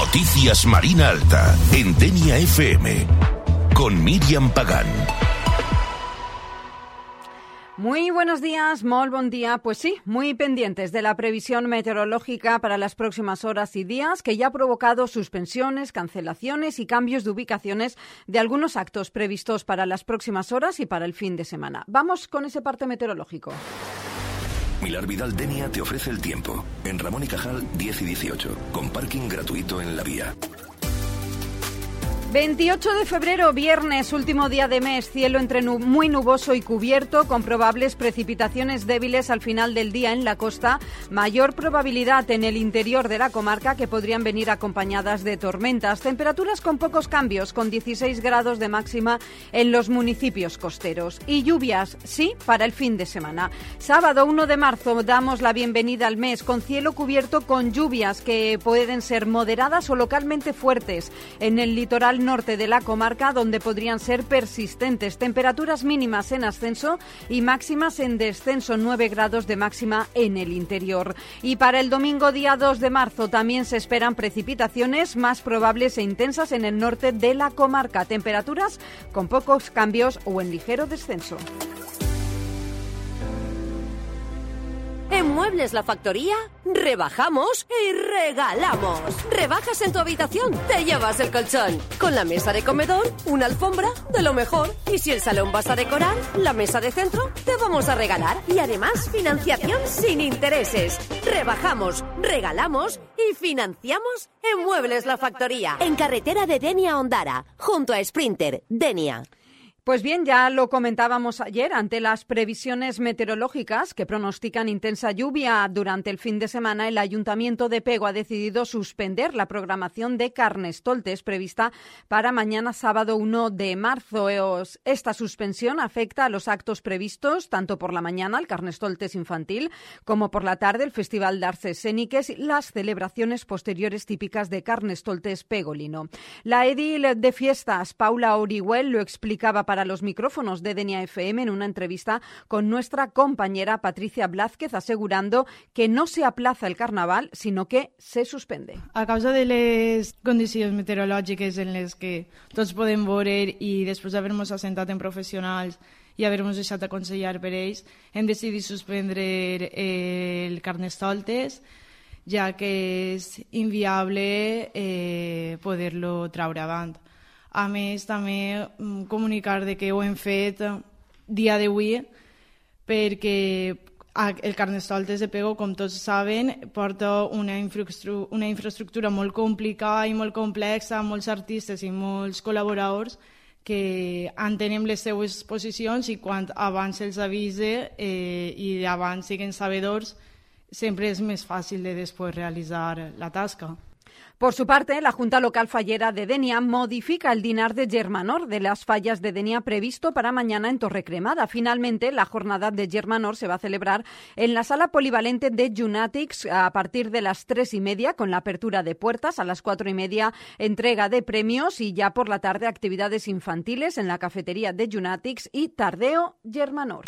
Noticias Marina Alta, en Denia FM, con Míriam Pagán. Muy buenos días, molt bon día. Pues sí, muy pendientes de la previsión meteorológica para las próximas horas y días, que ya ha provocado suspensiones, cancelaciones y cambios de ubicaciones de algunos actos previstos para las próximas horas y para el fin de semana. Vamos con ese parte meteorológico. Milar Vidal Denia te ofrece el tiempo. En Ramón y Cajal 10 y 18, con parking gratuito en la vía. 28 de febrero, viernes, último día de mes, cielo entre muy nuboso y cubierto, con probables precipitaciones débiles al final del día en la costa, mayor probabilidad en el interior de la comarca, que podrían venir acompañadas de tormentas. Temperaturas con pocos cambios, con 16 grados de máxima en los municipios costeros. Y lluvias, sí, para el fin de semana. Sábado 1 de marzo damos la bienvenida al mes, con cielo cubierto con lluvias que pueden ser moderadas o localmente fuertes en el litoral norte de la comarca, donde podrían ser persistentes. Temperaturas mínimas en ascenso y máximas en descenso, 9 grados de máxima en el interior. Y para el domingo día 2 de marzo también se esperan precipitaciones más probables e intensas en el norte de la comarca. Temperaturas con pocos cambios o en ligero descenso. En Muebles La Factoría, rebajamos y regalamos. Rebajas en tu habitación, te llevas el colchón. Con la mesa de comedor, una alfombra de lo mejor. Y si el salón vas a decorar, la mesa de centro te vamos a regalar. Y además, financiación sin intereses. Rebajamos, regalamos y financiamos en Muebles La Factoría. En carretera de Denia a Ondara, junto a Sprinter, Denia. Pues bien, ya lo comentábamos ayer, ante las previsiones meteorológicas que pronostican intensa lluvia durante el fin de semana, el Ayuntamiento de Pego ha decidido suspender la programación de Carnestoltes prevista para mañana sábado 1 de marzo. Esta suspensión afecta a los actos previstos tanto por la mañana, el Carnestoltes infantil, como por la tarde, el Festival de Arts Escéniques y las celebraciones posteriores típicas de Carnestoltes pegolino. La edil de fiestas, Paula Orihuel, lo explicaba para los micrófonos de Denia FM en una entrevista con nuestra compañera Patricia Blázquez, asegurando que no se aplaza el carnaval, sino que se suspende. A causa de les condicions meteorològiques en les que tots podem veure i després d'haver-nos assentat en professionals i haver-nos deixat aconsellar per ells, hem decidit suspendre el Carnestoltes, ja que és inviable poder-lo traure avant. A més, també comunicar de que ho hem fet dia d'avui perquè el Carnestoltes de Pego, com tots saben, porta una infraestructura molt complicada i molt complexa, molts artistes i molts col·laboradors que entenem les seues posicions i quan abans se'ls avisa i abans siguen sabedors, sempre és més fàcil de després realitzar la tasca. Por su parte, la Junta Local Fallera de Denia modifica el dinar de Germanor de las fallas de Denia previsto para mañana en Torrecremada. Finalmente, la jornada de Germanor se va a celebrar en la sala polivalente de Junàtics a partir de las 3:30, con la apertura de puertas, a las 4:30 entrega de premios y ya por la tarde actividades infantiles en la cafetería de Junàtics y Tardeo Germanor.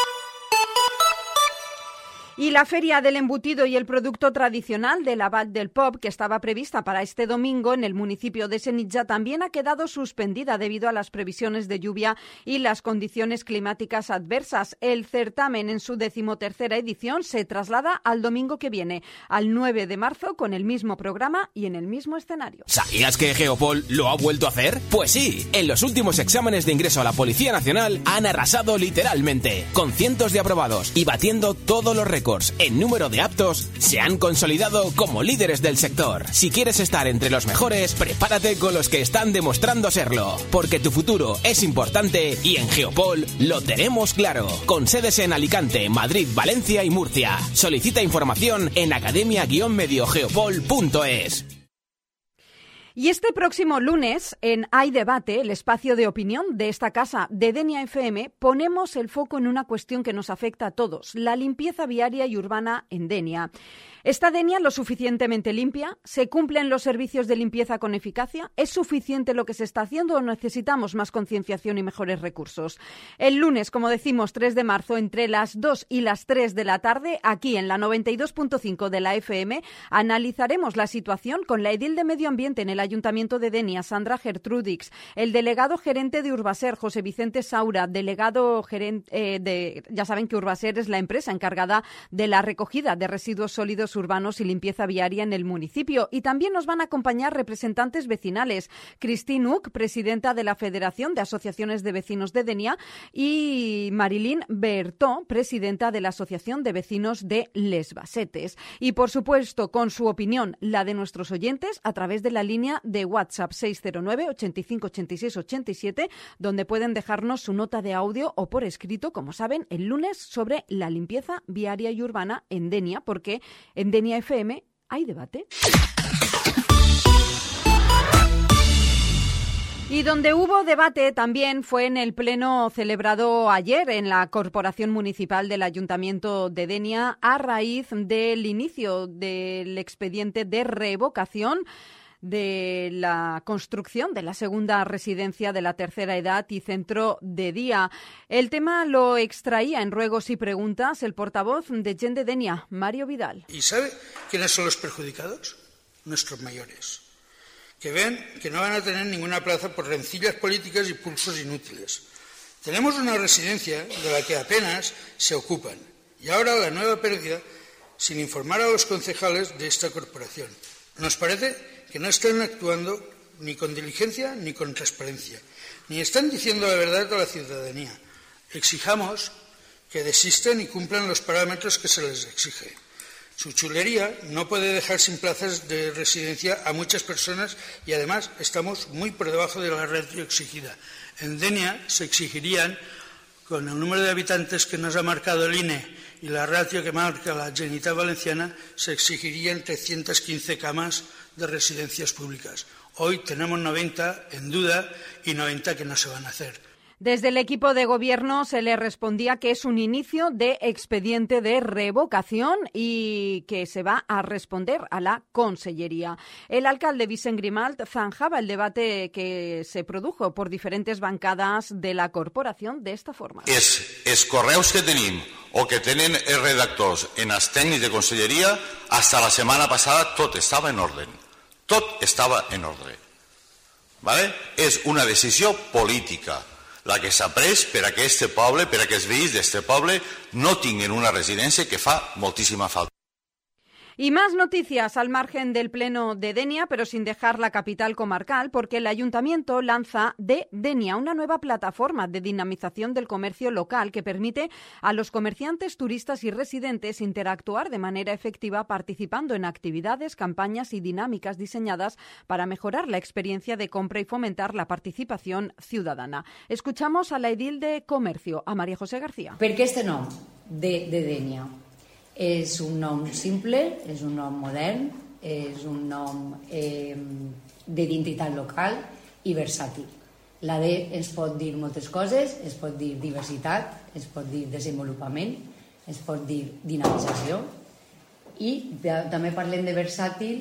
Y la Feria del Embutido y el Producto Tradicional de la Vall del Pop, que estaba prevista para este domingo en el municipio de Senija, también ha quedado suspendida debido a las previsiones de lluvia y las condiciones climáticas adversas. El certamen, en su 13ª edición, se traslada al domingo que viene, al 9 de marzo, con el mismo programa y en el mismo escenario. ¿Sabías que Geopol lo ha vuelto a hacer? Pues sí, en los últimos exámenes de ingreso a la Policía Nacional han arrasado literalmente, con cientos de aprobados y batiendo todos los récords en número de aptos, se han consolidado como líderes del sector. Si quieres estar entre los mejores, prepárate con los que están demostrando serlo, porque tu futuro es importante y en Geopol lo tenemos claro, con sedes en Alicante, Madrid, Valencia y Murcia. Solicita información en academia-mediogeopol.es. Y este próximo lunes, en Hay Debate, el espacio de opinión de esta casa de Denia FM, ponemos el foco en una cuestión que nos afecta a todos, la limpieza viaria y urbana en Denia. ¿Está Denia lo suficientemente limpia? ¿Se cumplen los servicios de limpieza con eficacia? ¿Es suficiente lo que se está haciendo o necesitamos más concienciación y mejores recursos? El lunes, como decimos, 3 de marzo, entre las 2 y las 3 de la tarde, aquí en la 92.5 de la FM, analizaremos la situación con la edil de Medio Ambiente en el Ayuntamiento de Denia, Sandra Gertrudix, el delegado gerente de Urbaser, José Vicente Saura, delegado gerente ya saben que Urbaser es la empresa encargada de la recogida de residuos sólidos urbanos y limpieza viaria en el municipio. Y también nos van a acompañar representantes vecinales. Christine Uc, presidenta de la Federación de Asociaciones de Vecinos de Denia, y Marilyn Bertó, presidenta de la Asociación de Vecinos de Les Basetes. Y, por supuesto, con su opinión, la de nuestros oyentes, a través de la línea de WhatsApp 609 85 86 87, donde pueden dejarnos su nota de audio o por escrito, como saben, el lunes, sobre la limpieza viaria y urbana en Denia, porque en Denia FM hay debate. Y donde hubo debate también fue en el pleno celebrado ayer en la Corporación Municipal del Ayuntamiento de Denia a raíz del inicio del expediente de revocación de la construcción de la segunda residencia de la tercera edad y centro de día. El tema lo extraía en Ruegos y Preguntas el portavoz de Gent de Denia, Mario Vidal. ¿Y sabe quiénes son los perjudicados? Nuestros mayores, que ven que no van a tener ninguna plaza por rencillas políticas y pulsos inútiles. Tenemos una residencia de la que apenas se ocupan y ahora la nueva pérdida sin informar a los concejales de esta corporación. Nos parece que no están actuando ni con diligencia ni con transparencia, ni están diciendo la verdad a la ciudadanía. Exijamos que desistan y cumplan los parámetros que se les exige. Su chulería no puede dejar sin plazas de residencia a muchas personas y además estamos muy por debajo de la ratio exigida. En Denia se exigirían, con el número de habitantes que nos ha marcado el INE y la ratio que marca la Generalitat Valenciana, se exigirían 315 camas de residencias públicas. Hoy tenemos 90 en duda y 90 que no se van a hacer. Desde el equipo de gobierno se le respondía que es un inicio de expediente de revocación y que se va a responder a la Consellería. El alcalde Vicent Grimalt zanjaba el debate que se produjo por diferentes bancadas de la corporación de esta forma. Els correus que tenim o que tenen els redactors en els tècnics de Conselleria, hasta la setmana passada tot estava en ordre. Tot estava en ordre. ¿Vale? És una decisió política la que s'ha pres per a que este poble, per a que els veïns d'este poble no tinguin una residència que fa moltíssima falta. Y más noticias al margen del pleno de Denia, pero sin dejar la capital comarcal, porque el Ayuntamiento lanza de Denia una nueva plataforma de dinamización del comercio local que permite a los comerciantes, turistas y residentes interactuar de manera efectiva participando en actividades, campañas y dinámicas diseñadas para mejorar la experiencia de compra y fomentar la participación ciudadana. Escuchamos a la edil de Comercio, a María José García. ¿Por qué este nom de Denia? És un nom simple, és un nom modern, és un nom d'identitat local i versàtil. La D ens pot dir moltes coses, es pot dir diversitat, es pot dir desenvolupament, es pot dir dinamització i també parlem de versàtil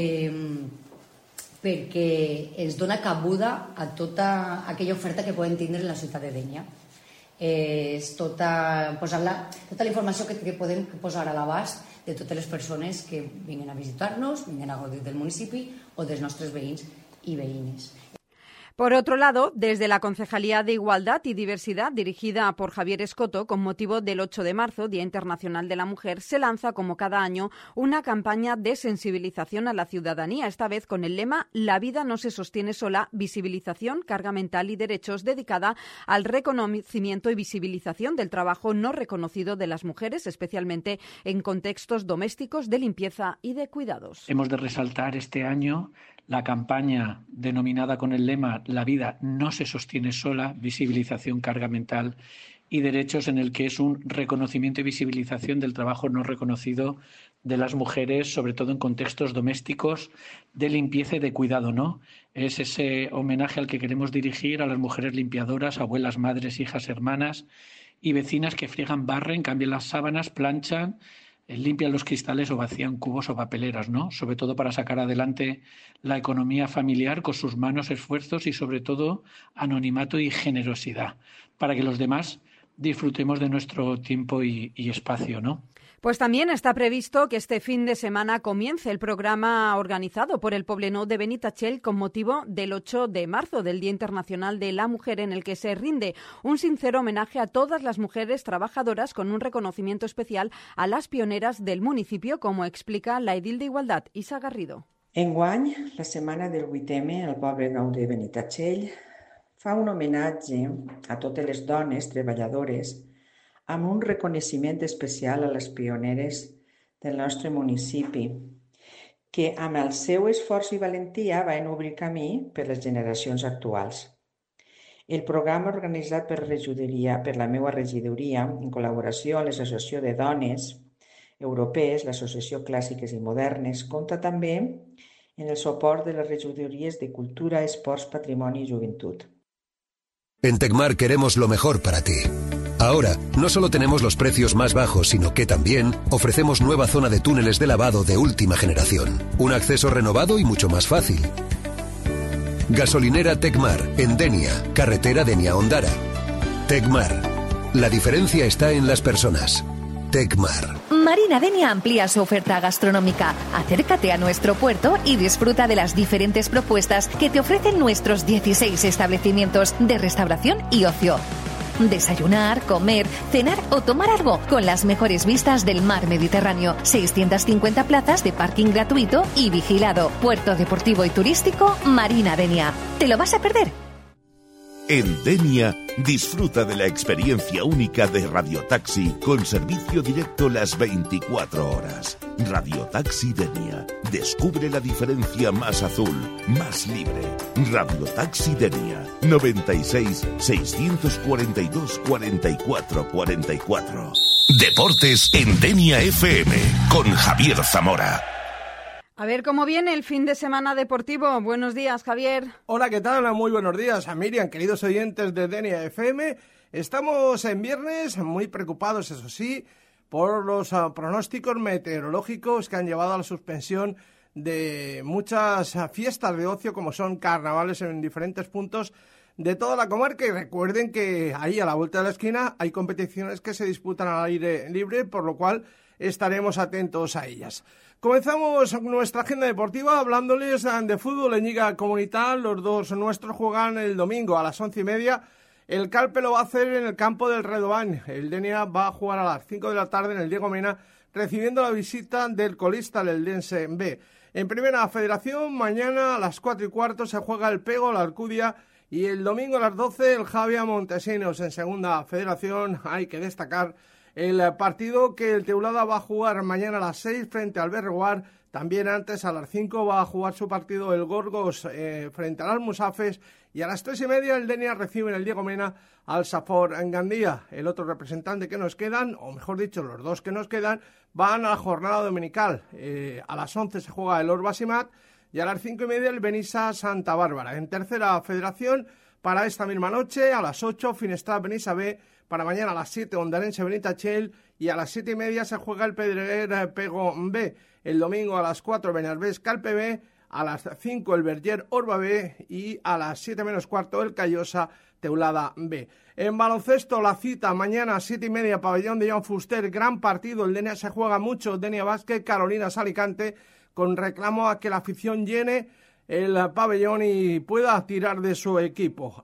perquè ens dona cabuda a tota aquella oferta que podem tindre en la ciutat de Denia. És tota la informació que podem posar a l'abast de totes les persones que vinguen a visitar-nos, vinguen a gaudir del municipi o dels nostres veïns i veïnes. Por otro lado, desde la Concejalía de Igualdad y Diversidad, dirigida por Javier Escoto, con motivo del 8 de marzo, Día Internacional de la Mujer, se lanza, como cada año, una campaña de sensibilización a la ciudadanía, esta vez con el lema «La vida no se sostiene sola, visibilización, carga mental y derechos», dedicada al reconocimiento y visibilización del trabajo no reconocido de las mujeres, especialmente en contextos domésticos de limpieza y de cuidados. Hemos de resaltar este año la campaña denominada con el lema «La vida no se sostiene sola, visibilización, carga mental y derechos», en el que es un reconocimiento y visibilización del trabajo no reconocido de las mujeres, sobre todo en contextos domésticos de limpieza y de cuidado, ¿no? Es ese homenaje al que queremos dirigir a las mujeres limpiadoras, abuelas, madres, hijas, hermanas y vecinas que friegan, barren, cambian las sábanas, planchan, limpian los cristales o vacían cubos o papeleras, ¿no? Sobre todo para sacar adelante la economía familiar con sus manos, esfuerzos y sobre todo anonimato y generosidad, para que los demás disfrutemos de nuestro tiempo y espacio, ¿no? Pues también está previsto que este fin de semana comience el programa organizado por el Poblenou de Benitatxell con motivo del 8 de marzo, del Día Internacional de la Mujer, en el que se rinde un sincero homenaje a todas las mujeres trabajadoras con un reconocimiento especial a las pioneras del municipio, como explica la edil d'Igualtat, Isa Garrido. Enguany, la setmana del 8M al Poblenou de Benitatxell fa un homenatge a totes les dones treballadores amb un reconeixement especial a les pioneres del nostre municipi, que amb el seu esforç i valentia van obrir camí per les generacions actuals. El programa organitzat per la meva regidoria, en col·laboració amb l'Associació de Dones Europees, l'Associació Clàssiques i Modernes, compta també en el suport de les regidories de Cultura, Esports, Patrimoni i Joventut. En Tecmar queremos lo mejor para ti. Ahora, no solo tenemos los precios más bajos, sino que también ofrecemos nueva zona de túneles de lavado de última generación. Un acceso renovado y mucho más fácil. Gasolinera Tecmar, en Denia, carretera Denia-Ondara. Tecmar. La diferencia está en las personas. Tecmar. Marina Denia amplía su oferta gastronómica. Acércate a nuestro puerto y disfruta de las diferentes propuestas que te ofrecen nuestros 16 establecimientos de restauración y ocio. Desayunar, comer, cenar o tomar algo con las mejores vistas del mar Mediterráneo. 650 plazas de parking gratuito y vigilado. Puerto deportivo y turístico Marina Denia. ¿Te lo vas a perder? En Denia, disfruta de la experiencia única de Radiotaxi con servicio directo las 24 horas. Radiotaxi Denia. Descubre la diferencia más azul, más libre. Radiotaxi Denia. 96 642 44 44. Deportes en Denia FM con Javier Zamora. A ver cómo viene el fin de semana deportivo. Buenos días, Javier. Hola, ¿qué tal? Muy buenos días a Miriam, queridos oyentes de Denia FM. Estamos en viernes, muy preocupados, eso sí, por los pronósticos meteorológicos que han llevado a la suspensión de muchas fiestas de ocio, como son carnavales en diferentes puntos de toda la comarca. Y recuerden que ahí a la vuelta de la esquina hay competiciones que se disputan al aire libre, por lo cual estaremos atentos a ellas. Comenzamos nuestra agenda deportiva hablándoles de fútbol en Lliga Comunitat. Los dos nuestros juegan el domingo a las 11:30. El Calpe lo va a hacer en el campo del Redován. El Denia va a jugar a las 5 de la tarde en el Diego Mena, recibiendo la visita del colista, el Eldense B. En Primera Federación, mañana a las 4:15 se juega el Pego, la Alcudia, y el domingo a las 12 el Javia Montesinos. En Segunda Federación hay que destacar el partido que el Teulada va a jugar mañana a las 6 frente al Berreguar. También antes a las 5 va a jugar su partido el Gorgos frente al Almusafes. Y a las 3:30 el Denia recibe en el Diego Mena al Safor en Gandía. El otro representante que nos quedan, o mejor dicho, los dos que nos quedan, van a la jornada dominical. A las 11 se juega el Orbasimat y a las 5:30 el Benissa Santa Bárbara. En Tercera Federación, para esta misma noche, a las 8, Finestrat Benissa B. Para mañana a las 7, Ondarense Benitatxell, y a las 7:30 se juega el Pedreguer Pego B. El domingo a las 4, Benarsbés Calpe B. A las 5, el Berger Orba B. Y a las 7:15, el Callosa Teulada B. En baloncesto, la cita mañana a 7:30, Pabellón de Joan Fuster. Gran partido, el Denia se juega mucho. Denia Básquet, Carolinas Alicante, con reclamo a que la afición llene el pabellón y pueda tirar de su equipo.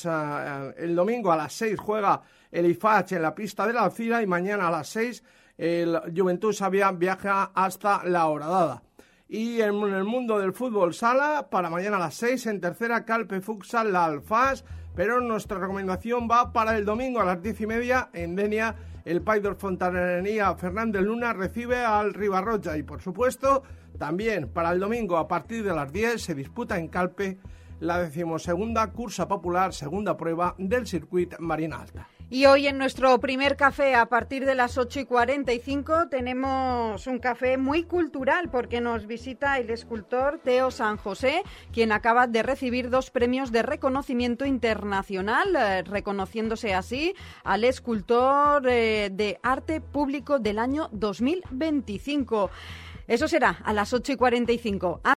El domingo a las 6 juega el IFACH en la pista de la Alcira, y mañana a las 6 el Juventud Sabia viaja hasta la Horadada. Y en el mundo del fútbol sala, para mañana a las 6 en Tercera, Calpe Futsal la Alfaz, pero nuestra recomendación va para el domingo a las 10:30 en Denia. El Paidor Fontanería Fernández Luna recibe al Ribarroja, y por supuesto también para el domingo a partir de las 10 se disputa en Calpe la 12ª cursa popular, segunda prueba del circuit Marina Alta. Y hoy en nuestro primer café, a partir de las 8:45, tenemos un café muy cultural porque nos visita el escultor Teo San José, quien acaba de recibir 2 premios de reconocimiento internacional, reconociéndose así al escultor de arte público del año 2025. Eso será a las 8:45.